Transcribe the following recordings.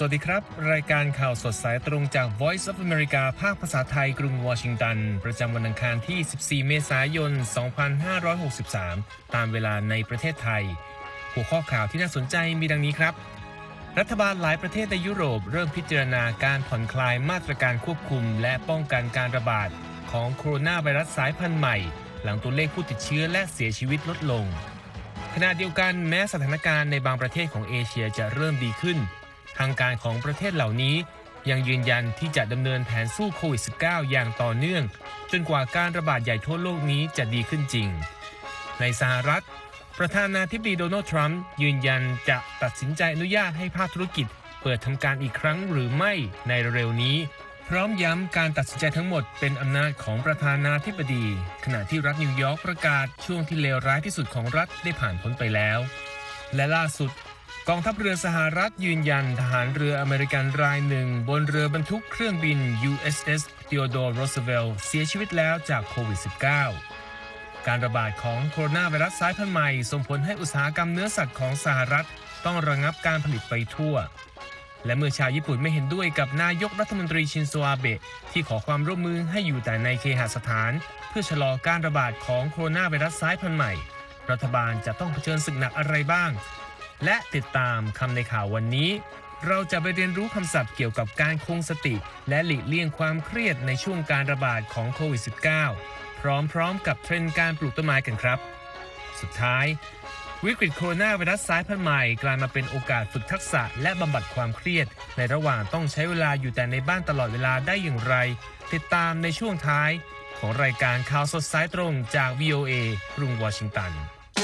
วัสดีครับรายการข่าวสดสายตรงจาก Voice of America ภาคภาษาไทยกรุงวอชิงตันประจำวันอังคารที่14เมษายน2563ตามเวลาในประเทศไทยหัวข้อข่าวที่น่าสนใจมีดังนี้ครับรัฐบาลหลายประเทศในยุโรปเริ่มพิจารณาการผ่อนคลายมาตรการควบคุมและป้องกันการระบาดของโคโรนาไวรัสสายพันธุ์ใหม่หลังตัวเลขผู้ติดเชื้อและเสียชีวิตลดลงขณะเดียวกันแม้สถานการณ์ในบางประเทศของเอเชียจะเริ่มดีขึ้นทางการของประเทศเหล่านี้ยังยืนยันที่จะดำเนินแผนสู้โควิด -19 อย่างต่อเนื่องจนกว่าการระบาดใหญ่ทั่วโลกนี้จะดีขึ้นจริงในสหรัฐประธานาธิบดีโดนัลด์ทรัมป์ยืนยันจะตัดสินใจอนุญาตให้ภาคธุรกิจเปิดทำการอีกครั้งหรือไม่ในเร็วนี้พร้อมย้ำการตัดสินใจทั้งหมดเป็นอำนาจของประธานาธิบดีขณะที่รัฐนิวยอร์กประกาศช่วงที่เลวร้ายที่สุดของรัฐได้ผ่านพ้นไปแล้วและล่าสุดกองทัพเรือสหรัฐยืนยันทหารเรืออเมริกันรายหนึ่งบนเรือบรรทุกเครื่องบิน USS Theodore Roosevelt เสียชีวิตแล้วจากโควิด -19 การระบาดของโคโรนาไวรัสสายพันธุ์ใหม่ส่งผลให้อุตสาหกรรมเนื้อสัตว์ของสหรัฐต้องระงับการผลิตไปทั่วและเมื่อชาวญี่ปุ่นไม่เห็นด้วยกับนายกรัฐมนตรีชินโซอาเบะที่ขอความร่วมมือให้อยู่แต่ในเคหสถานเพื่อชะลอการระบาดของโคโรนาไวรัสสายพันธุ์ใหม่รัฐบาลจะต้องเผชิญศึกหนักอะไรบ้างและติดตามคำในข่าววันนี้เราจะไปเรียนรู้คำศัพท์เกี่ยวกับการคงสติและหลีกเลี่ยงความเครียดในช่วงการระบาดของโควิด -19 พร้อมกับเทรนด์การปลูกต้นไม้กันครับสุดท้ายวิกฤตโคโรนาไวรัสสายพันธุ์ใหม่กลายมาเป็นโอกาสฝึกทักษะและบำบัดความเครียดในระหว่างต้องใช้เวลาอยู่แต่ในบ้านตลอดเวลาได้อย่างไรติดตามในช่วงท้ายของรายการข่าวสดสายตรงจาก VOA กรุงวอชิงตัน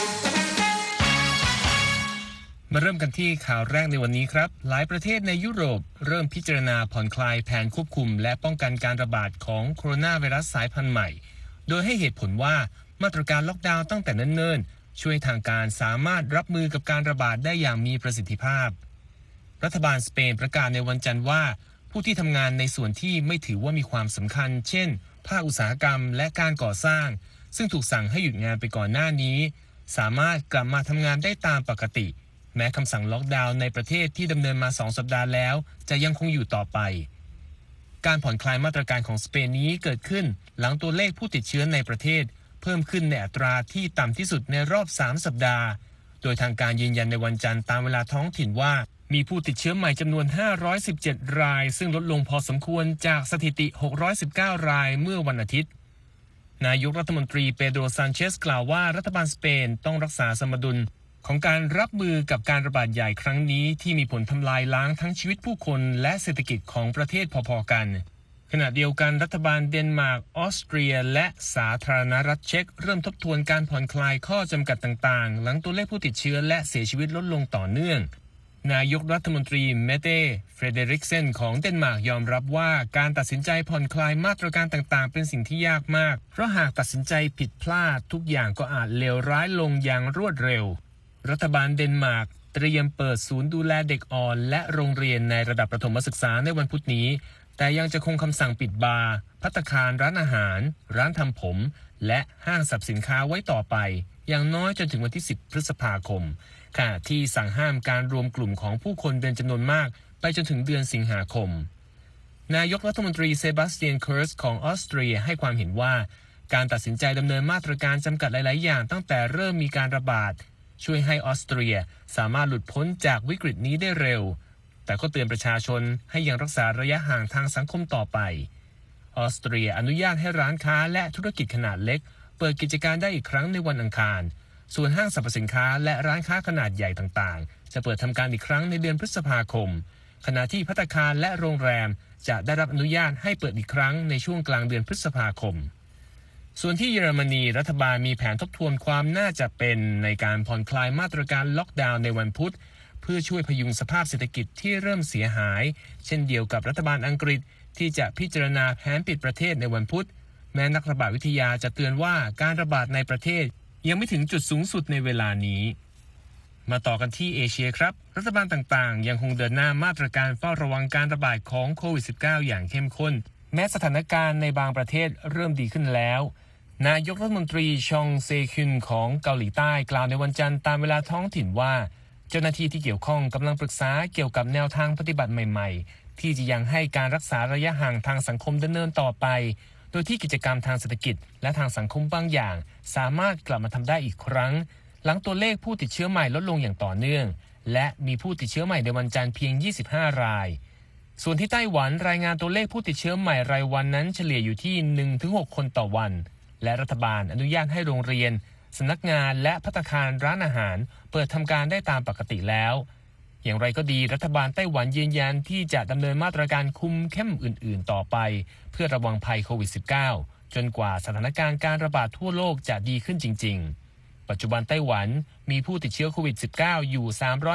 มาเริ่มกันที่ข่าวแรกในวันนี้ครับหลายประเทศในยุโรปเริ่มพิจารณาผ่อนคลายแผนควบคุมและป้องกันการระบาดของโคโรนาไวรัสสายพันธุ์ใหม่โดยให้เหตุผลว่ามาตรการล็อกดาวน์ตั้งแต่เนิ่นๆช่วยทางการสามารถรับมือกับการระบาดได้อย่างมีประสิทธิภาพรัฐบาลสเปนประกาศในวันจันทร์ว่าผู้ที่ทำงานในส่วนที่ไม่ถือว่ามีความสำคัญเช่นภาคอุตสาหกรรมและการก่อสร้างซึ่งถูกสั่งให้หยุดงานไปก่อนหน้านี้สามารถกลับมาทำงานได้ตามปกติแม้คำสั่งล็อกดาวน์ในประเทศที่ดำเนินมา2 สัปดาห์แล้วจะยังคงอยู่ต่อไปการผ่อนคลายมาตรการของสเปนนี้เกิดขึ้นหลังตัวเลขผู้ติดเชื้อในประเทศเพิ่มขึ้นในอัตราที่ต่ำที่สุดในรอบ3 สัปดาห์โดยทางการยืนยันในวันจันทร์ตามเวลาท้องถิ่นว่ามีผู้ติดเชื้อใหม่จำนวน517รายซึ่งลดลงพอสมควรจากสถิติ619รายเมื่อวันอาทิตย์นายกรัฐมนตรีเปโดร ซานเชสกล่าวว่ารัฐบาลสเปนต้องรักษาสมดุลของการรับมือกับการระบาดใหญ่ครั้งนี้ที่มีผลทำลายล้างทั้งชีวิตผู้คนและเศรษฐกิจของประเทศพอๆกันขณะเดียวกันรัฐบาลเดนมาร์กออสเตรียและสาธารณรัฐเช็กเริ่มทบทวนการผ่อนคลายข้อจำกัดต่างๆหลังตัวเลขผู้ติดเชื้อและเสียชีวิตลดลงต่อเนื่องนายกรัฐมนตรีเมเต้เฟรเดริกเซนของเดนมาร์กยอมรับว่าการตัดสินใจผ่อนคลายมาตรการต่างๆเป็นสิ่งที่ยากมากเพราะหากตัดสินใจผิดพลาดทุกอย่างก็อาจเลวร้ายลงอย่างรวดเร็วรัฐบาลเดนมาร์กเตรียมเปิดศูนย์ดูแลเด็กอ่อนและโรงเรียนในระดับประถมศึกษาในวันพุธนี้แต่ยังจะคงคำสั่งปิดบาร์ภัตตาคารร้านอาหารร้านทำผมและห้างสรรพสินค้าไว้ต่อไปอย่างน้อยจนถึงวันที่10 พฤษภาคมขณะที่สั่งห้ามการรวมกลุ่มของผู้คนเป็นจำนวนมากไปจนถึงเดือนสิงหาคมนายกรัฐมนตรีเซบาสเตียน เคอร์สของออสเตรียให้ความเห็นว่าการตัดสินใจดำเนินมาตรการจำกัดหลายๆอย่างตั้งแต่เริ่มมีการระบาดช่วยให้ออสเตรียสามารถหลุดพ้นจากวิกฤตนี้ได้เร็วแต่ก็เตือนประชาชนให้ยังรักษาระยะห่างทางสังคมต่อไปออสเตรียอนุญาตให้ร้านค้าและธุรกิจขนาดเล็กเปิดกิจการได้อีกครั้งในวันอังคารส่วนห้างสรรพสินค้าและร้านค้าขนาดใหญ่ต่างๆจะเปิดทำการอีกครั้งในเดือนพฤษภาคมขณะที่ภัตตาคารและโรงแรมจะได้รับอนุญาตให้เปิดอีกครั้งในช่วงกลางเดือนพฤษภาคมส่วนที่เยอรมนีรัฐบาลมีแผนทบทวนความน่าจะเป็นในการผ่อนคลายมาตรการล็อกดาวน์ในวันพุธเพื่อช่วยพยุงสภาพเศรษฐกิจที่เริ่มเสียหายเช่นเดียวกับรัฐบาลอังกฤษที่จะพิจารณาแผนปิดประเทศในวันพุธแม้นักระบาดวิทยาจะเตือนว่าการระบาดในประเทศยังไม่ถึงจุดสูงสุดในเวลานี้มาต่อกันที่เอเชียครับรัฐบาลต่างๆยังคงเดินหน้ามาตรการเฝ้าระวังการระบาดของโควิด -19 อย่างเข้มข้นแม้สถานการณ์ในบางประเทศเริ่มดีขึ้นแล้วนายกรัฐมนตรีชองเซคินของเกาหลีใต้กล่าวในวันจันทร์ตามเวลาท้องถิ่นว่าเจ้าหน้าที่ที่เกี่ยวข้องกำลังปรึกษาเกี่ยวกับแนวทางปฏิบัติใหม่ๆที่จะยังให้การรักษาระยะห่างทางสังคมดำเนินต่อไปโดยที่กิจกรรมทางเศรษฐกิจและทางสังคมบางอย่างสามารถกลับมาทำได้อีกครั้งหลังตัวเลขผู้ติดเชื้อใหม่ลดลงอย่างต่อเนื่องและมีผู้ติดเชื้อใหม่ในวันจันทร์เพียง 25 รายส่วนที่ไต้หวันรายงานตัวเลขผู้ติดเชื้อใหม่รายวันนั้นเฉลี่ยอยู่ที่ 1-6 คนต่อวันและรัฐบาลอนุญาตให้โรงเรียนสำนักงานและภัตตาคารร้านอาหารเปิดทำการได้ตามปกติแล้วอย่างไรก็ดีรัฐบาลไต้หวันยืนยันที่จะดำเนินมาตรการคุมเข้มอื่นๆต่อไปเพื่อระวังภัยโควิด -19 จนกว่าสถานการณ์การระบาดทั่วโลกจะดีขึ้นจริงๆปัจจุบันไต้หวันมีผู้ติดเชื้อโควิด -19 อยู่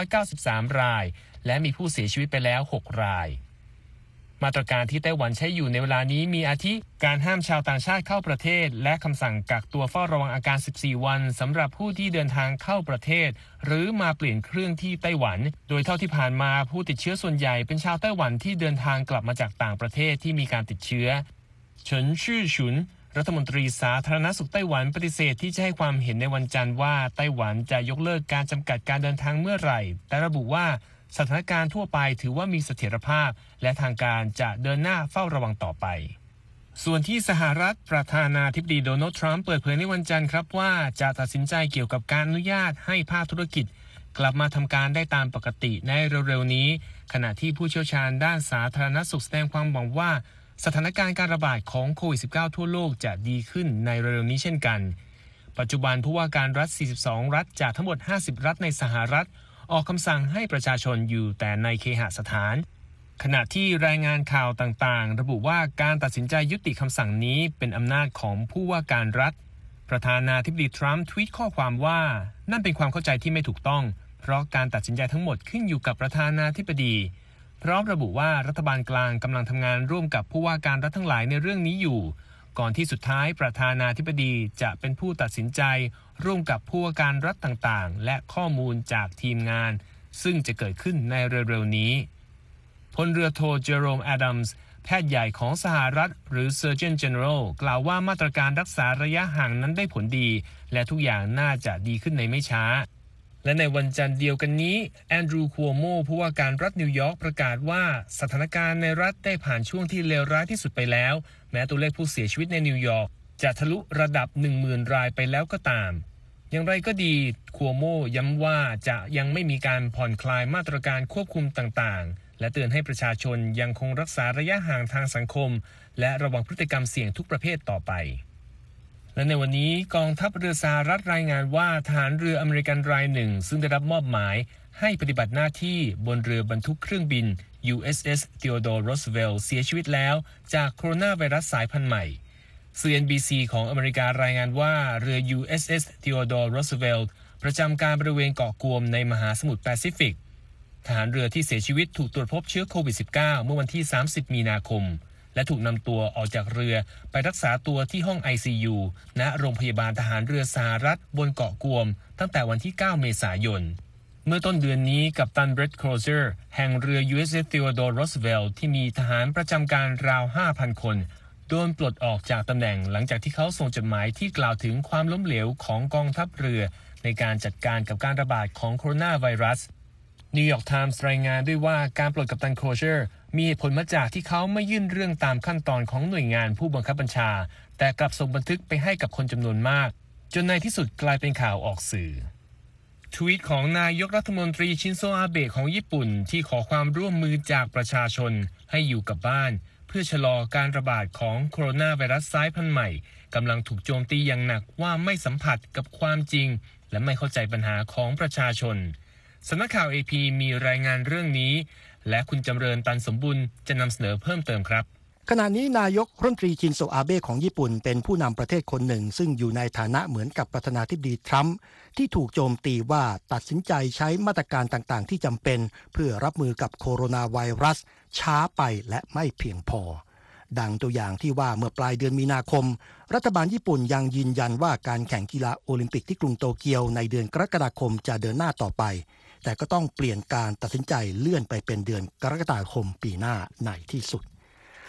393 รายและมีผู้เสียชีวิตไปแล้ว 6 รายมาตรการที่ไต้หวันใช้อยู่ในเวลานี้มีอาทิการห้ามชาวต่างชาติเข้าประเทศและคำสั่งกักตัวเฝ้าระวังอาการ 14 วันสำหรับผู้ที่เดินทางเข้าประเทศหรือมาเปลี่ยนเครื่องที่ไต้หวันโดยเท่าที่ผ่านมาผู้ติดเชื้อส่วนใหญ่เป็นชาวไต้หวันที่เดินทางกลับมาจากต่างประเทศที่มีการติดเชื้อเฉินชื่อฉุนรัฐมนตรีสาธารณสุขไต้หวันปฏิเสธที่จะให้ความเห็นในวันจันทร์ว่าไต้หวันจะยกเลิกการจำกัดการเดินทางเมื่อไหร่แต่ระบุว่าสถานการณ์ทั่วไปถือว่ามีเสถียรภาพและทางการจะเดินหน้าเฝ้าระวังต่อไปส่วนที่สหรัฐประธานาธิบดีโดนัลด์ทรัมป์เปิดเผยในวันจันทร์ครับว่าจะตัดสินใจเกี่ยวกับการอนุญาตให้ภาคธุรกิจกลับมาทำการได้ตามปกติในเร็วๆนี้ขณะที่ผู้เชี่ยวชาญด้านสาธารณสุขแสดงความหวังว่าสถานการณ์การระบาดของโควิด -19 ทั่วโลกจะดีขึ้นในเร็วๆนี้เช่นกันปัจจุบันผู้ว่าการรัฐ 42 รัฐจากทั้งหมด 50 รัฐในสหรัฐออกคำสั่งให้ประชาชนอยู่แต่ในเคหสถานขณะที่รายงานข่าวต่างๆระบุว่าการตัดสินใจยุติคำสั่งนี้เป็นอำนาจของผู้ว่าการรัฐประธานาธิบดีทรัมป์ทวีตข้อความว่านั่นเป็นความเข้าใจที่ไม่ถูกต้องเพราะการตัดสินใจทั้งหมดขึ้นอยู่กับประธานาธิบดีพร้อมระบุว่ารัฐบาลกลางกำลังทำงานร่วมกับผู้ว่าการรัฐทั้งหลายในเรื่องนี้อยู่ก่อนที่สุดท้ายประธานาธิบดีจะเป็นผู้ตัดสินใจร่วมกับผู้ว่าการรัฐต่างๆและข้อมูลจากทีมงานซึ่งจะเกิดขึ้นในเร็วๆนี้พลเรือโทเจอโรมแอดัมส์แพทย์ใหญ่ของสหรัฐหรือ Surgeon General กล่าวว่ามาตรการรักษาระยะห่างนั้นได้ผลดีและทุกอย่างน่าจะดีขึ้นในไม่ช้าและในวันจันทร์เดียวกันนี้แอนดรูว์ คัวโมผู้ว่าการรัฐนิวยอร์กประกาศว่าสถานการณ์ในรัฐได้ผ่านช่วงที่เลวร้ายที่สุดไปแล้วแม้ตัวเลขผู้เสียชีวิตในนิวยอร์กจะทะลุระดับ 10,000 รายไปแล้วก็ตามอย่างไรก็ดีคัวโมย้ำว่าจะยังไม่มีการผ่อนคลายมาตรการควบคุมต่างๆและเตือนให้ประชาชนยังคงรักษาระยะห่างทางสังคมและระวังพฤติกรรมเสี่ยงทุกประเภทต่อไปและในวันนี้กองทัพเรือสหรัฐรายงานว่าทหารเรืออเมริกันรายหนึ่งซึ่งได้รับมอบหมายให้ปฏิบัติหน้าที่บนเรือบรรทุกเครื่องบิน USS Theodore Roosevelt เสียชีวิตแล้วจากโคโรนาไวรัสสายพันธุ์ใหม่CNBC ของอเมริการายงานว่าเรือ USS Theodore Roosevelt ประจำการบริเวณเกาะกวมในมหาสมุทรแปซิฟิกทหารเรือที่เสียชีวิตถูกตรวจพบเชื้อโควิด -19 เมื่อวันที่ 30 มีนาคมและถูกนำตัวออกจากเรือไปรักษาตัวที่ห้อง ICU ณ โรงพยาบาลทหารเรือสหรัฐบนเกาะกวมตั้งแต่วันที่ 9 เมษายนเมื่อต้นเดือนนี้กัปตันเบรด โครเซอร์แห่งเรือ USS Theodore Roosevelt ที่มีทหารประจำการราว 5,000 คนโดนปลดออกจากตำแหน่งหลังจากที่เขาส่งจดหมายที่กล่าวถึงความล้มเหลวของกองทัพเรือในการจัดการกับการระบาดของโคโรนาไวรัสนิวยอร์กไทมส์รายงานด้วยว่าการปลดกัปตันโครเชอร์มีเหตุผลมาจากที่เขาไม่ยื่นเรื่องตามขั้นตอนของหน่วยงานผู้บังคับบัญชาแต่กลับส่งบันทึกไปให้กับคนจำนวนมากจนในที่สุดกลายเป็นข่าวออกสื่อทวีตของนายกรัฐมนตรีชินโซอาเบะของญี่ปุ่นที่ขอความร่วมมือจากประชาชนให้อยู่กับบ้านเพื่อชะลอการระบาดของโคโรนาไวรัสสายพันธุ์ใหม่กำลังถูกโจมตีอย่างหนักว่าไม่สัมผัสกับความจริงและไม่เข้าใจปัญหาของประชาชนสำนักข่าว AP มีรายงานเรื่องนี้และคุณจำเริญตันสมบุญจะนำเสนอเพิ่มเติมครับขณะนี้นายกรัฐมนตรีชินโซอาเบะของญี่ปุ่นเป็นผู้นำประเทศคนหนึ่งซึ่งอยู่ในฐานะเหมือนกับประธานาธิบดีทรัมป์ที่ถูกโจมตีว่าตัดสินใจใช้มาตรการต่างๆที่จำเป็นเพื่อรับมือกับโคโรนาไวรัสช้าไปและไม่เพียงพอดังตัวอย่างที่ว่าเมื่อปลายเดือนมีนาคมรัฐบาลญี่ปุ่นยังยืนยันว่าการแข่งกีฬาโอลิมปิกที่กรุงโตเกียวในเดือนกรกฎาคมจะเดินหน้าต่อไปแต่ก็ต้องเปลี่ยนการตัดสินใจเลื่อนไปเป็นเดือนกรกฎาคมปีหน้าในที่สุด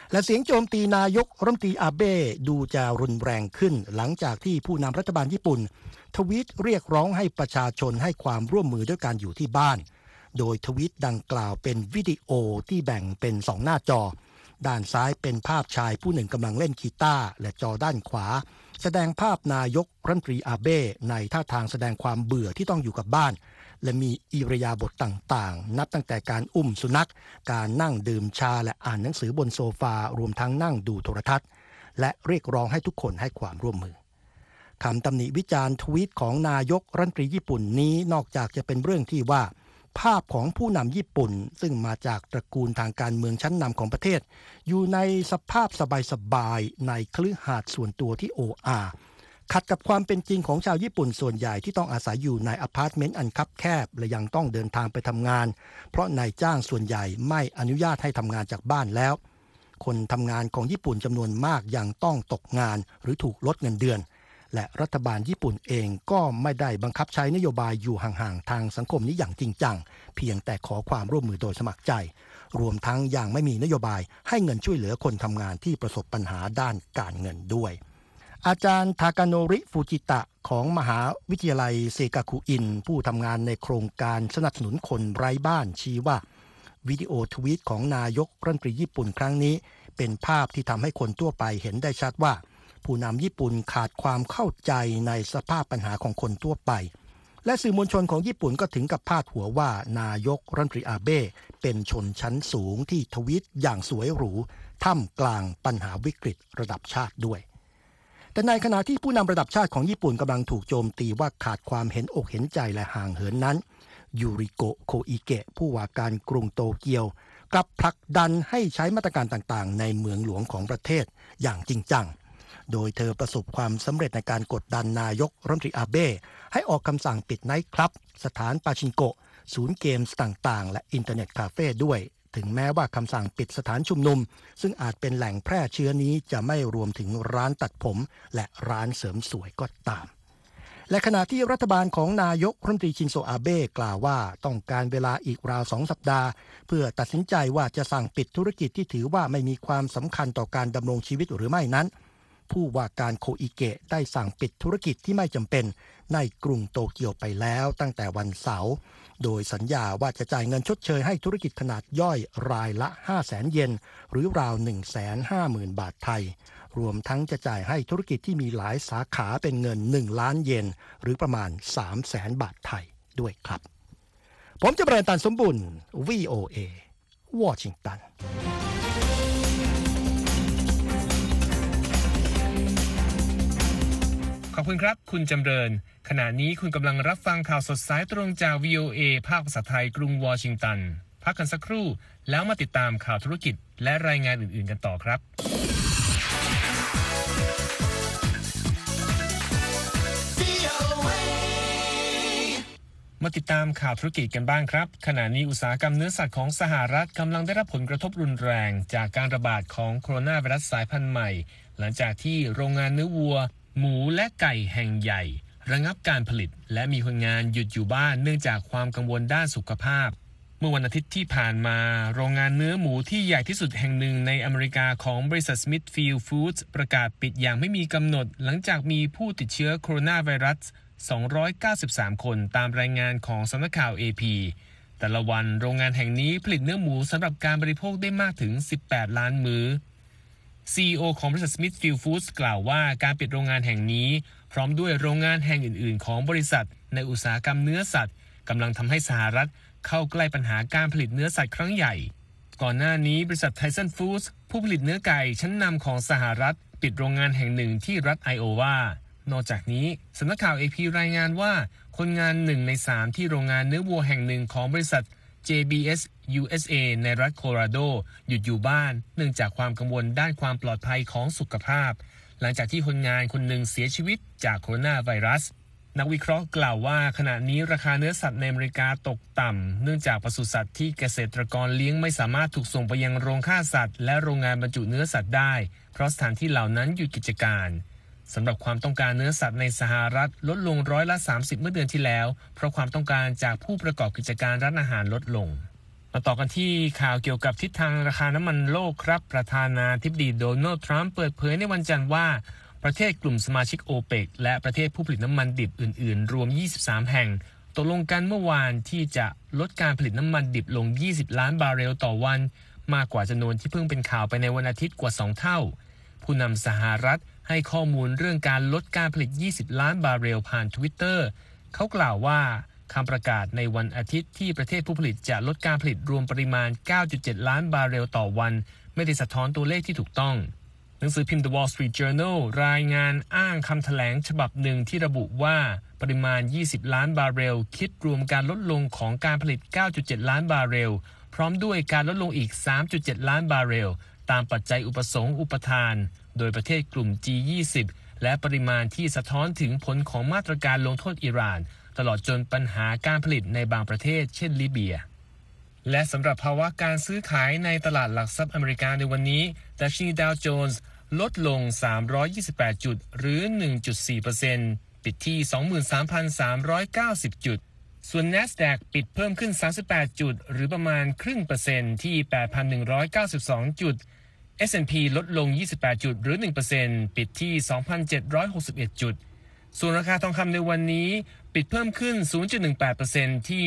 และเสียงโจมตีนายกรัฐมนตรีอาเบะดูจะรุนแรงขึ้นหลังจากที่ผู้นำรัฐบาลญี่ปุ่นทวีตเรียกร้องให้ประชาชนให้ความร่วมมือด้วยการอยู่ที่บ้านโดยทวีตดังกล่าวเป็นวิดีโอที่แบ่งเป็น2หน้าจอด้านซ้ายเป็นภาพชายผู้หนึ่งกำลังเล่นกีตาร์และจอด้านขวาแสดงภาพนายกรัฐมนตรีอาเบะในท่าทางแสดงความเบื่อที่ต้องอยู่กับบ้านและมีอิริยาบถต่างๆนับตั้งแต่การอุ้มสุนัขการนั่งดื่มชาและอ่านหนังสือบนโซฟารวมทั้งนั่งดูโทรทัศน์และเรียกร้องให้ทุกคนให้ความร่วมมือคำตำหนิวิจารณ์ทวีตของนายกรัฐมนตรีญี่ปุ่นนี้นอกจากจะเป็นเรื่องที่ว่าภาพของผู้นำญี่ปุ่นซึ่งมาจากตระกูลทางการเมืองชั้นนำของประเทศอยู่ในสภาพสบายๆในคฤหาสน์ส่วนตัวที่โอ้อาขัดกับความเป็นจริงของชาวญี่ปุ่นส่วนใหญ่ที่ต้องอาศัยอยู่ในอพาร์ตเมนต์อันคับแคบและยังต้องเดินทางไปทำงานเพราะนายจ้างส่วนใหญ่ไม่อนุญาตให้ทำงานจากบ้านแล้วคนทำงานของญี่ปุ่นจำนวนมากยังต้องตกงานหรือถูกลดเงินเดือนและรัฐบาลญี่ปุ่นเองก็ไม่ได้บังคับใช้นโยบายอยู่ห่างๆทางสังคมนี้อย่างจริงจังเพียงแต่ขอความร่วมมือโดยสมัครใจรวมทั้งยังไม่มีนโยบายให้เงินช่วยเหลือคนทำงานที่ประสบปัญหาด้านการเงินด้วยอาจารย์ทากาโนริฟูจิตะของมหาวิทยาลัยเซกาคุอินผู้ทำงานในโครงการสนับสนุนคนไร้บ้านชี้ว่าวิดีโอทวีตของนายกรัฐมนตรีญี่ปุ่นครั้งนี้เป็นภาพที่ทำให้คนทั่วไปเห็นได้ชัดว่าผู้นำญี่ปุ่นขาดความเข้าใจในสภาพปัญหาของคนทั่วไปและสื่อมวลชนของญี่ปุ่นก็ถึงกับพาดหัวว่านายกรัฐมนตรีอาเบะเป็นชนชั้นสูงที่ทวีตอย่างสวยหรูท่ามกลางปัญหาวิกฤตระดับชาติด้วยแต่ในขณะที่ผู้นำระดับชาติของญี่ปุ่นกำลังถูกโจมตีว่าขาดความเห็นอกเห็นใจและห่างเหินนั้นยูริโกะโคอิเกะผู้ว่าการกรุงโตเกียวกลับผลักดันให้ใช้มาตรการต่างๆในเมืองหลวงของประเทศอย่างจริงจังโดยเธอประสบความสำเร็จในการกดดันนายกรัฐมนตรีอาเบะให้ออกคำสั่งปิดไนท์คลับสถานปาชิงโกะศูนย์เกมส์ต่างๆและอินเทอร์เน็ตคาเฟ่ด้วยถึงแม้ว่าคำสั่งปิดสถานชุมนุมซึ่งอาจเป็นแหล่งแพร่เชื้อนี้จะไม่รวมถึงร้านตัดผมและร้านเสริมสวยก็ตามและขณะที่รัฐบาลของนายกรัฐมนตรีชินโซอาเบะกล่าวว่าต้องการเวลาอีกราว2 สัปดาห์เพื่อตัดสินใจว่าจะสั่งปิดธุรกิจที่ถือว่าไม่มีความสำคัญต่อการดำรงชีวิตหรือไม่นั้นผู้ว่าการโคอิเกะได้สั่งปิดธุรกิจที่ไม่จำเป็นในกรุงโตเกียวไปแล้วตั้งแต่วันเสาร์โดยสัญญาว่าจะจ่ายเงินชดเชยให้ธุรกิจขนาดย่อยรายละ 500,000 เยนหรือราว 150,000 บาทไทยรวมทั้งจะจ่ายให้ธุรกิจที่มีหลายสาขาเป็นเงิน1 ล้านเยนหรือประมาณ 300,000 บาทไทยด้วยครับผมจะประตันสมบุญ VOA วอชิงตันขอบคุณครับคุณจำเริญขณะนี้คุณกำลังรับฟังข่าวสดสายตรงจาก VOA ภาคภาษาไทยกรุงวอชิงตันพักกันสักครู่แล้วมาติดตามข่าวธุรกิจและรายงานอื่นๆกันต่อครับมาติดตามข่าวธุรกิจกันบ้างครับขณะนี้อุตสาหกรรมเนื้อสัตว์ของสหรัฐกำลังได้รับผลกระทบรุนแรงจากการระบาดของโคโรนาไวรัสสายพันธุ์ใหม่หลังจากที่โรงงานเนื้อวัวหมูและไก่แห่งใหญ่ระงับการผลิตและมีคนงานหยุดอยู่บ้านเนื่องจากความกังวลด้านสุขภาพเมื่อวันอาทิตย์ที่ผ่านมาโรงงานเนื้อหมูที่ใหญ่ที่สุดแห่งหนึ่งในอเมริกาของบริษัท Smithfield Foods ประกาศปิดอย่างไม่มีกำหนดหลังจากมีผู้ติดเชื้อโคโรนาไวรัส293 คนตามรายงานของสำนักข่าว AP แต่ละวันโรงงานแห่งนี้ผลิตเนื้อหมูสำหรับการบริโภคได้มากถึง18 ล้านมื้อ CEO ของบริษัท Smithfield Foods กล่าวว่าการปิดโรงงานแห่งนี้พร้อมด้วยโรงงานแห่งอื่นๆของบริษัทในอุตสาหกรรมเนื้อสัตว์กำลังทำให้สหรัฐเข้าใกล้ปัญหาการผลิตเนื้อสัตว์ครั้งใหญ่ก่อนหน้านี้บริษัท Tyson Foods ผู้ผลิตเนื้อไก่ชั้นนำของสหรัฐปิดโรงงานแห่งหนึ่งที่รัฐไอโอวานอกจากนี้สำนักข่าว AP รายงานว่าคนงาน1 ใน 3ที่โรงงานเนื้อวัวแห่งหนึ่งของบริษัท JBS USA ในรัฐโคโลราโดหยุดอยู่บ้านเนื่องจากความกังวลด้านความปลอดภัยของสุขภาพหลังจากที่คนงานคนหนึ่งเสียชีวิตจากโคโรนาไวรัสนักวิเคราะห์กล่าวว่าขณะนี้ราคาเนื้อสัตว์ในอเมริกาตกต่ำเนื่องจากปศุสัตว์ที่เกษตรกรเลี้ยงไม่สามารถถูกส่งไปยังโรงฆ่าสัตว์และโรงงานบรรจุเนื้อสัตว์ได้เพราะสถานที่เหล่านั้นหยุดกิจการสำหรับความต้องการเนื้อสัตว์ในสหรัฐลดลง30%เมื่อเดือนที่แล้วเพราะความต้องการจากผู้ประกอบกิจการร้านอาหารลดลงมาต่อกันที่ข่าวเกี่ยวกับทิศทางราคาน้ำมันโลกครับประธานาธิบดีโดนัลด์ทรัมป์เปิดเผยในวันจันทร์ว่าประเทศกลุ่มสมาชิกโอเปกและประเทศผู้ผลิตน้ำมันดิบอื่นๆรวม23แห่งตกลงกันเมื่อวานที่จะลดการผลิตน้ำมันดิบลง20ล้านบาร์เรลต่อวันมากกว่าจำนวนที่เพิ่งเป็นข่าวไปในวันอาทิตย์กว่า2เท่าผู้นำสหรัฐให้ข้อมูลเรื่องการลดการผลิต20ล้านบาร์เรลผ่าน Twitter เขากล่าวว่าคำประกาศในวันอาทิตย์ที่ประเทศผู้ผลิตจะลดการผลิตรวมปริมาณ 9.7 ล้านบาร์เรลต่อวันไม่ได้สะท้อนตัวเลขที่ถูกต้องหนังสือพิมพ์ The Wall Street Journal รายงานอ้างคำแถลงฉบับหนึ่งที่ระบุว่าปริมาณ20ล้านบาร์เรลคิดรวมการลดลงของการผลิต 9.7 ล้านบาร์เรลพร้อมด้วยการลดลงอีก 3.7 ล้านบาร์เรลตามปัจจัยอุปสงค์อุปทานโดยประเทศกลุ่ม G20 และปริมาณที่สะท้อนถึงผลของมาตรการลงโทษอิหร่านตลอดจนปัญหาการผลิตในบางประเทศเช่นลิเบียและสำหรับภาวะการซื้อขายในตลาดหลักทรัพย์อเมริกาในวันนี้ดัชนีดาวโจนส์ลดลง328จุดหรือ 1.4% ปิดที่ 23,390 จุดส่วน NASDAQ ปิดเพิ่มขึ้น38จุดหรือประมาณครึ่งเปอร์เซ็นต์ที่ 8,192 จุด S&P ลดลง28จุดหรือ 1% ปิดที่ 2,761 จุดส่วนราคาทองคำในวันนี้ปิดเพิ่มขึ้น 0.18% ที่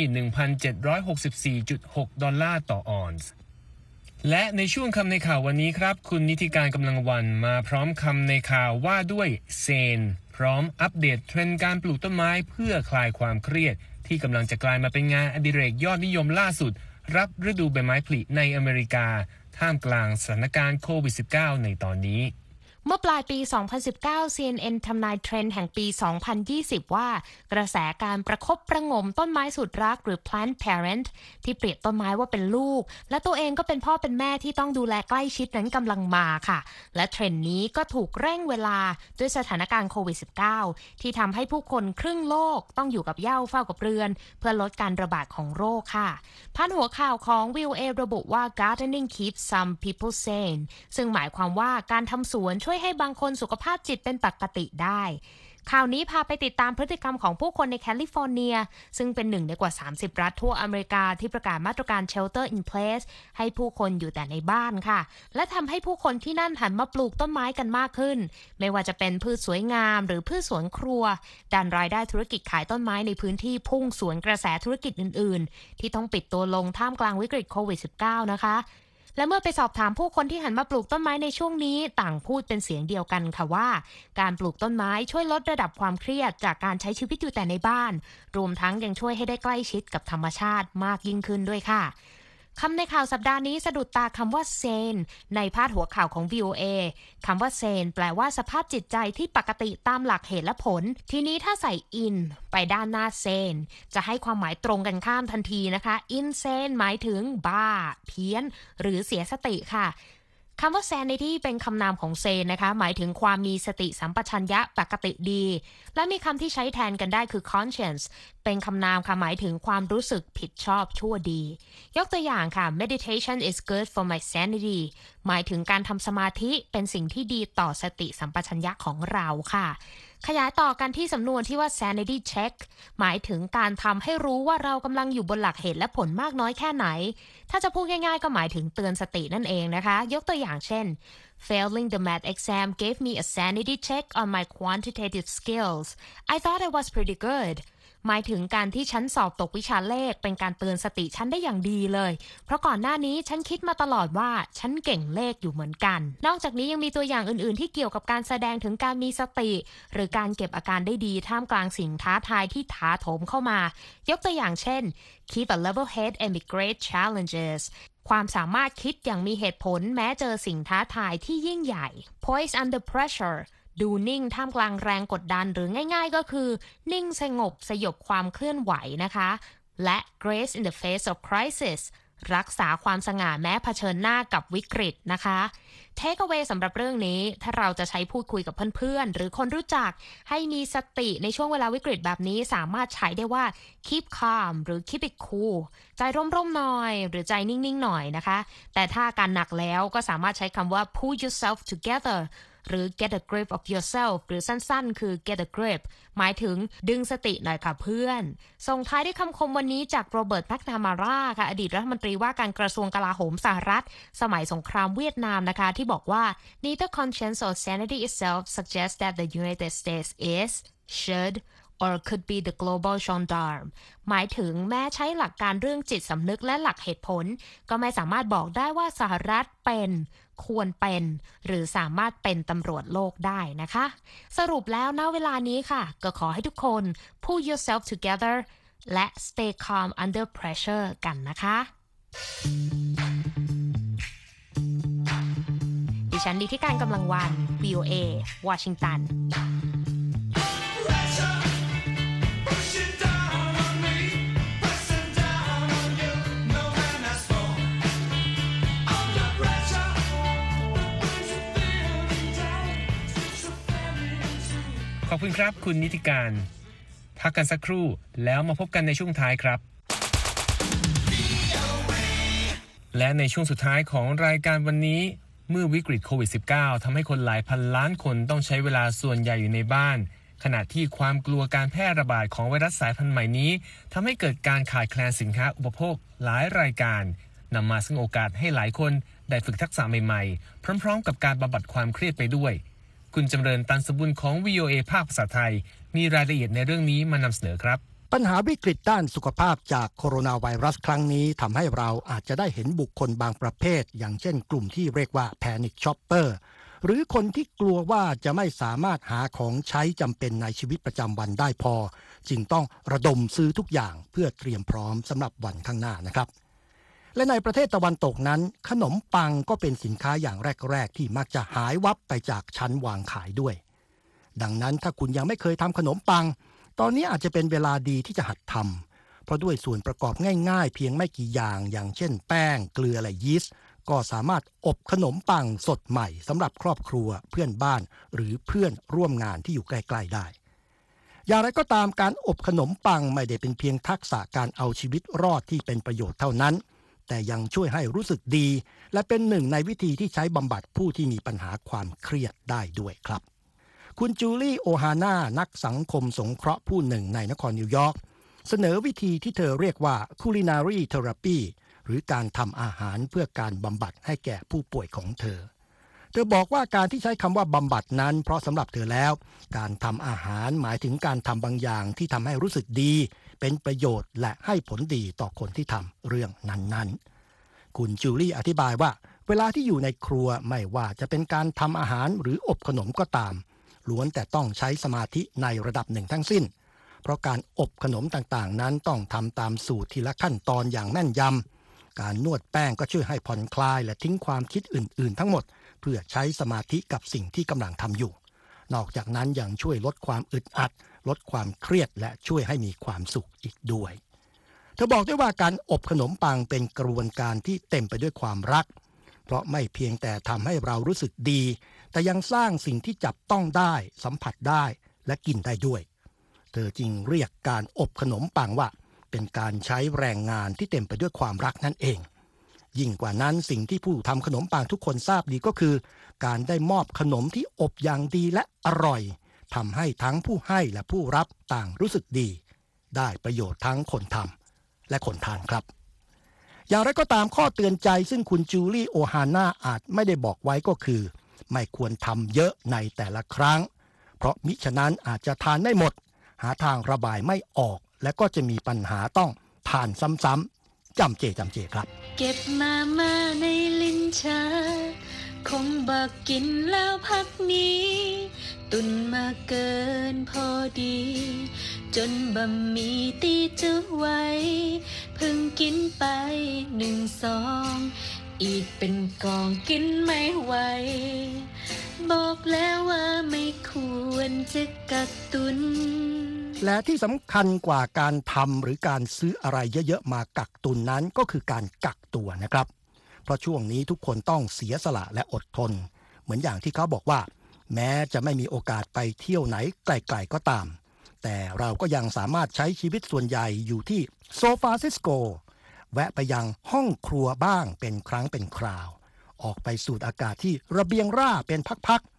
1,764.6 ดอลลาร์ต่อออนซ์และในช่วงคำในข่าววันนี้ครับคุณนิติการกำลังวันมาพร้อมคำในข่าวว่าด้วยเซนพร้อมอัปเดตเทรนด์การปลูกต้นไม้เพื่อคลายความเครียดที่กำลังจะกลายมาเป็นงานอดิเรกยอดนิยมล่าสุดรับฤดูใบไม้ผลิในอเมริกาท่ามกลางสถานการณ์โควิด -19 ในตอนนี้เมื่อปลายปี 2019 CNN ทำนายเทรนด์แห่งปี 2020 ว่ากระแสการประคบประหงมต้นไม้สุดรักหรือ plant parent ที่เปรียบต้นไม้ว่าเป็นลูกและตัวเองก็เป็นพ่อเป็นแม่ที่ต้องดูแลใกล้ชิดนั้นกำลังมาค่ะและเทรนด์นี้ก็ถูกเร่งเวลาด้วยสถานการณ์โควิด -19 ที่ทำให้ผู้คนครึ่งโลกต้องอยู่กับเหย้าเฝ้ากับเรือนเพื่อลดการระบาดของโรคค่ะพาดหัวข่าวของ VOA ระบุว่า gardening keeps some people sane ซึ่งหมายความว่าการทำสวนช่วยให้บางคนสุขภาพจิตเป็นปกติได้ข่าวนี้พาไปติดตามพฤติกรรมของผู้คนในแคลิฟอร์เนียซึ่งเป็นหนึ่งในกว่า30รัฐทั่วอเมริกาที่ประกาศมาตรการ Shelter in Place ให้ผู้คนอยู่แต่ในบ้านค่ะและทำให้ผู้คนที่นั่นหันมาปลูกต้นไม้กันมากขึ้นไม่ว่าจะเป็นพืชสวยงามหรือพืชสวนครัวดันรายได้ธุรกิจขายต้นไม้ในพื้นที่พุ่งสวนกระแสธุรกิจอื่นๆที่ต้องปิดตัวลงท่ามกลางวิกฤตโควิด -19 นะคะและเมื่อไปสอบถามผู้คนที่หันมาปลูกต้นไม้ในช่วงนี้ต่างพูดเป็นเสียงเดียวกันค่ะว่าการปลูกต้นไม้ช่วยลดระดับความเครียดจากการใช้ชีวิตอยู่แต่ในบ้านรวมทั้งยังช่วยให้ได้ใกล้ชิดกับธรรมชาติมากยิ่งขึ้นด้วยค่ะคำในข่าวสัปดาห์นี้สะดุดตาคำว่า sane ในพาดหัวข่าวของ VOA คำว่า sane แปลว่าสภาพจิตใจที่ปกติตามหลักเหตุและผลทีนี้ถ้าใส่ in ไปด้านหน้า sane จะให้ความหมายตรงกันข้ามทันทีนะคะ insane หมายถึงบ้าเพี้ยนหรือเสียสติค่ะคำว่า sanity เป็นคำนามของ sane นะคะหมายถึงความมีสติสัมปชัญญะปกติดีและมีคำที่ใช้แทนกันได้คือ conscience เป็นคำนามค่ะหมายถึงความรู้สึกผิดชอบชั่วดียกตัวอย่างค่ะ meditation is good for my sanity หมายถึงการทำสมาธิเป็นสิ่งที่ดีต่อสติสัมปชัญญะของเราค่ะขยายต่อกันที่สำนวนที่ว่า sanity check หมายถึงการทำให้รู้ว่าเรากำลังอยู่บนหลักเหตุและผลมากน้อยแค่ไหนถ้าจะพูดง่ายๆก็หมายถึงเตือนสตินั่นเองนะคะยกตัวอย่างเช่น Failing the math exam gave me a sanity check on my quantitative skills. I thought I was pretty good.หมายถึงการที่ฉันสอบตกวิชาเลขเป็นการเตือนสติฉันได้อย่างดีเลยเพราะก่อนหน้านี้ฉันคิดมาตลอดว่าฉันเก่งเลขอยู่เหมือนกันนอกจากนี้ยังมีตัวอย่างอื่นๆที่เกี่ยวกับการแสดงถึงการมีสติหรือการเก็บอาการได้ดีท่ามกลางสิ่งท้าทายที่ถาโถมเข้ามายกตัวอย่างเช่น Keep a level head amid great challenges ความสามารถคิดอย่างมีเหตุผลแม้เจอสิ่งท้าทายที่ยิ่งใหญ่ Poise under pressureดูนิ่งท่ามกลางแรงกดดันหรือง่ายๆก็คือนิ่งสงบสยบความเคลื่อนไหวนะคะและ grace in the face of crisis รักษาความสง่าแม้เผชิญหน้ากับวิกฤตนะคะ take away สำหรับเรื่องนี้ถ้าเราจะใช้พูดคุยกับเพื่อนๆหรือคนรู้จักให้มีสติในช่วงเวลาวิกฤตแบบนี้สามารถใช้ได้ว่า keep calm หรือ keep it cool ใจร่มๆหน่อยหรือใจนิ่งๆหน่อยนะคะแต่ถ้าอาการหนักแล้วก็สามารถใช้คำว่า pull yourself together หรือ get a grip of yourself หรือสั้นๆคือ get a grip หมายถึงดึงสติหน่อยค่ะเพื่อนส่งท้ายด้วยคำคมวันนี้จากโรเบิร์ต แมคนามาราค่ะอดีตรัฐมนตรีว่าการกระทรวงกลาโหมสหรัฐสมัยสงครามเวียดนามนะคะที่บอกว่า neither conscience or sanity itself suggests that the United States is, should or could be the global gendarme หมายถึงแม้ใช้หลักการเรื่องจิตสำนึกและหลักเหตุผลก็ไม่สามารถบอกได้ว่าสหรัฐเป็นควรเป็นหรือสามารถเป็นตำรวจโลกได้นะคะสรุปแล้วณเวลานี้ค่ะก็ขอให้ทุกคน pull yourself together และ stay calm under pressure กันนะคะดิฉันนิติการกำลังวัน VOA วอชิงตันขอบคุณครับคุณนิติการพักกันสักครู่แล้วมาพบกันในช่วงท้ายครับและในช่วงสุดท้ายของรายการวันนี้เมื่อวิกฤตโควิด -19 ทำให้คนหลายพันล้านคนต้องใช้เวลาส่วนใหญ่อยู่ในบ้านขณะที่ความกลัวการแพร่ระบาดของไวรัสสายพันธุ์ใหม่นี้ทำให้เกิดการขาดแคลนสินค้าอุปโภคหลายรายการนำมาซึ่งโอกาสให้หลายคนได้ฝึกทักษะใหม่ๆพร้อมๆกับการบำบัดความเครียดไปด้วยคุณจำเริญตันสมบุญของ VOA ภาคภาษาไทยมีรายละเอียดในเรื่องนี้มานำเสนอครับปัญหาวิกฤตด้านสุขภาพจากโคโรนาไวรัสครั้งนี้ทำให้เราอาจจะได้เห็นบุคคลบางประเภทอย่างเช่นกลุ่มที่เรียกว่า Panic Shopper หรือคนที่กลัวว่าจะไม่สามารถหาของใช้จำเป็นในชีวิตประจำวันได้พอจึงต้องระดมซื้อทุกอย่างเพื่อเตรียมพร้อมสำหรับวันข้างหน้านะครับและในประเทศตะวันตกนั้นขนมปังก็เป็นสินค้าอย่างแรกๆที่มักจะหายวับไปจากชั้นวางขายด้วยดังนั้นถ้าคุณยังไม่เคยทำขนมปังตอนนี้อาจจะเป็นเวลาดีที่จะหัดทำเพราะด้วยส่วนประกอบง่ายๆเพียงไม่กี่อย่างเช่นแป้งเกลือและยีสต์ก็สามารถอบขนมปังสดใหม่สำหรับครอบครัวเพื่อนบ้านหรือเพื่อนร่วมงานที่อยู่ใกล้ๆได้อย่างไรก็ตามการอบขนมปังไม่ได้เป็นเพียงทักษะการเอาชีวิตรอดที่เป็นประโยชน์เท่านั้นแต่ยังช่วยให้รู้สึกดีและเป็นหนึ่งในวิธีที่ใช้บำบัดผู้ที่มีปัญหาความเครียดได้ด้วยครับคุณจูลี่โอฮาน่านักสังคมสงเคราะห์ผู้หนึ่งในนครนิวยอร์กเสนอวิธีที่เธอเรียกว่า culinary therapy หรือการทำอาหารเพื่อการบำบัดให้แก่ผู้ป่วยของเธอบอกว่าการที่ใช้คำว่าบำบัดนั้นเพราะสำหรับเธอแล้วการทำอาหารหมายถึงการทำบางอย่างที่ทำให้รู้สึกดีเป็นประโยชน์และให้ผลดีต่อคนที่ทำเรื่องนั้นๆคุณจูลี่อธิบายว่าเวลาที่อยู่ในครัวไม่ว่าจะเป็นการทำอาหารหรืออบขนมก็ตามล้วนแต่ต้องใช้สมาธิในระดับหนึ่งทั้งสิ้นเพราะการอบขนมต่างๆนั้นต้องทำตามสูตรทีละขั้นตอนอย่างแม่นยำการนวดแป้งก็ช่วยให้ผ่อนคลายและทิ้งความคิดอื่นๆทั้งหมดเพื่อใช้สมาธิกับสิ่งที่กำลังทำอยู่นอกจากนั้นยังช่วยลดความอึดอัดลดความเครียดและช่วยให้มีความสุขอีกด้วยเธอบอกด้วยว่าการอบขนมปังเป็นกระบวนการที่เต็มไปด้วยความรักเพราะไม่เพียงแต่ทำให้เรารู้สึกดีแต่ยังสร้างสิ่งที่จับต้องได้สัมผัสได้และกินได้ด้วยเธอจึงเรียกการอบขนมปังว่าเป็นการใช้แรงงานที่เต็มไปด้วยความรักนั่นเองยิ่งกว่านั้นสิ่งที่ผู้ทำขนมปังทุกคนทราบดีก็คือการได้มอบขนมที่อบอย่างดีและอร่อยทำให้ทั้งผู้ให้และผู้รับต่างรู้สึกดีได้ประโยชน์ทั้งคนทำและคนทานครับอย่างไรก็ตามข้อเตือนใจซึ่งคุณจูลี่โอฮาน่าอาจไม่ได้บอกไว้ก็คือไม่ควรทำเยอะในแต่ละครั้งเพราะมิฉะนั้นอาจจะทานไม่หมดหาทางระบายไม่ออกและก็จะมีปัญหาต้องทานซ้ำๆจำเจครับเก็บมาในลิ้นชักคงบักกินแล้วพักนี้ตุนมาเกินพอดีจนบะหมี่ตีจุไว้เพิ่งกินไป1 ซองอีกเป็นกองกินไม่ไหวบอกแล้วว่าไม่ควรจะกักตุนและที่สำคัญกว่าการทำหรือการซื้ออะไรเยอะๆมากักตุนนั้นก็คือการกักตัวนะครับเพราะช่วงนี้ทุกคนต้องเสียสละและอดทนเหมือนอย่างที่เขาบอกว่าแม้จะไม่มีโอกาสไปเที่ยวไหนไกลๆก็ตามแต่เราก็ยังสามารถใช้ชีวิตส่วนใหญ่อยู่ที่ซานฟรานซิสโกแวะไปยังห้องครัวบ้างเป็นครั้งเป็นคราวออกไปสูดอากาศที่ระเบียงร่าเป็นพักๆ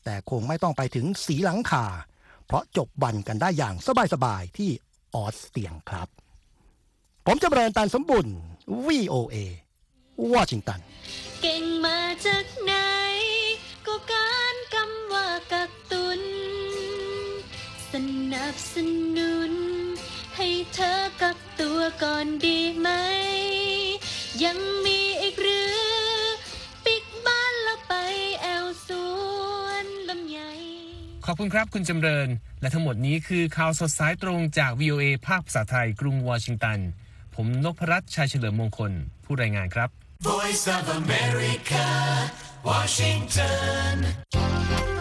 แต่คงไม่ต้องไปถึงศรีลังกาเพราะจบวันกันได้อย่างสบายๆที่ออสเตรียครับผมจำเริญ ตันสมบุญ VOA วอชิงตันเก่งมาจากไหนก็การกำว่ากักตุนสนับสนุนให้เธอกักตัวก่อนดีไหมยังมีอีกหรือปิกบ้านแล้วไปแอวสวนลำไยขอบคุณครับคุณจำเริญและทั้งหมดนี้คือข่าวสดสายตรงจาก VOA ภาคภาษาไทยกรุงวอชิงตันผมนพรัตน์ชัยเฉลิมมงคลผู้รายงานครับ Voice of America Washington